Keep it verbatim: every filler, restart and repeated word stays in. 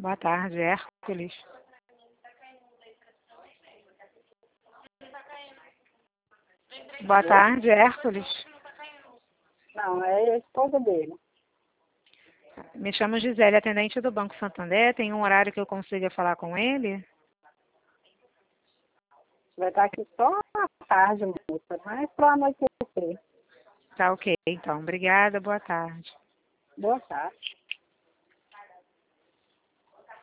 Boa tarde, Hércules. Boa tarde, Hércules. Não, é a esposa dele. Me chamo Gisele, atendente do Banco Santander. Tem um horário que eu consiga falar com ele? Vai estar aqui só à tarde, moça, mas para anoitecer. Tá ok, então. Obrigada, boa tarde. Boa tarde.